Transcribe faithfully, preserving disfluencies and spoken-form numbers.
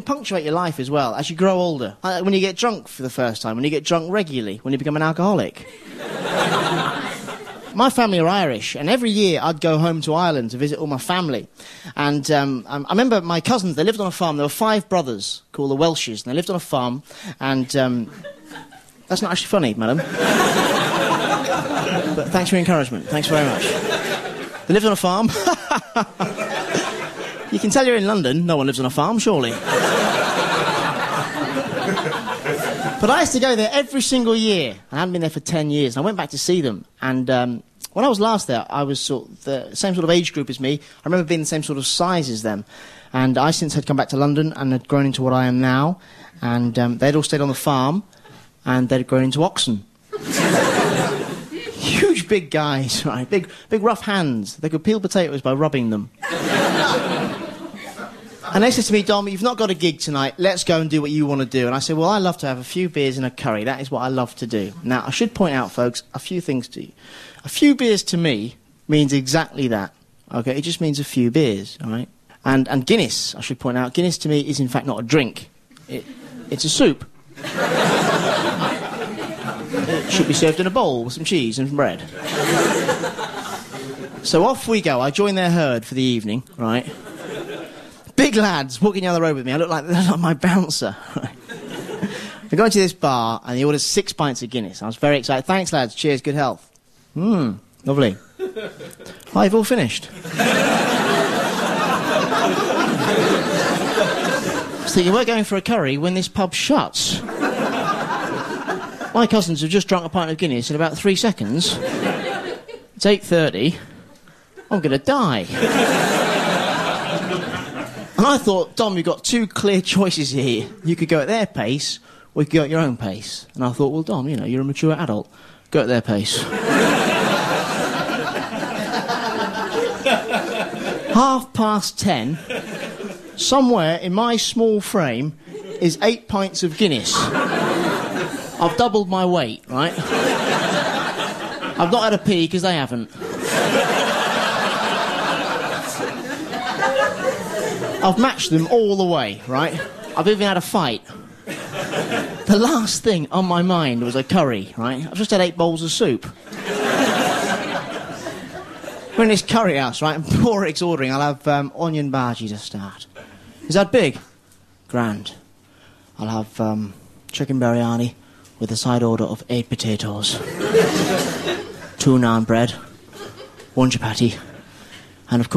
punctuate your life as well as you grow older. Uh, when you get drunk for the first time, when you get drunk regularly, when you become an alcoholic. My family are Irish, and every year I'd go home to Ireland to visit all my family. And um, I remember my cousins, they lived on a farm. There were five brothers called the Welshes, and they lived on a farm. And um, that's not actually funny, madam. But thanks for your encouragement. Thanks very much. They lived on a farm. You can tell you're in London. No one lives on a farm, surely. But I used to go there every single year. I hadn't been there for ten years. And I went back to see them. And um, when I was last there, I was sort of the same sort of age group as me. I remember being the same sort of size as them. And I since had come back to London and had grown into what I am now. And um, they'd all stayed on the farm. And they'd grown into oxen. Huge, big guys, right? Big, big, rough hands. They could peel potatoes by rubbing them. And they said to me, Dom, you've not got a gig tonight. Let's go and do what you want to do. And I said, well, I love to have a few beers and a curry. That is what I love to do. Now, I should point out, folks, a few things to you. A few beers to me means exactly that. Okay, it just means a few beers, all right? And, and Guinness, I should point out, Guinness to me is in fact not a drink. It, it's a soup. It should be served in a bowl with some cheese and bread. So off we go. I join their herd for the evening, right? Big lads walking down the road with me. I look like, like my bouncer. Right? We go into this bar and he orders six pints of Guinness. I was very excited. Thanks, lads. Cheers. Good health. Hmm. Lovely. Oh, you've all finished. I was thinking, we're going for a curry when this pub shuts. My cousins have just drunk a pint of Guinness in about three seconds. It's eight thirty. I'm going to die. And I thought, Dom, you've got two clear choices here. You could go at their pace, or you could go at your own pace. And I thought, well, Dom, you know, you're a mature adult. Go at their pace. Half past ten, somewhere in my small frame, is eight pints of Guinness. I've doubled my weight, right? I've not had a pee because they haven't. I've matched them all the way, right? I've even had a fight. The last thing on my mind was a curry, right? I've just had eight bowls of soup. We're in this curry house, right? And poor Rick's ordering. I'll have um, onion bhaji to start. Is that big? Grand. I'll have um, chicken biryani with a side order of eight potatoes. Two naan bread. One chapati. And of course...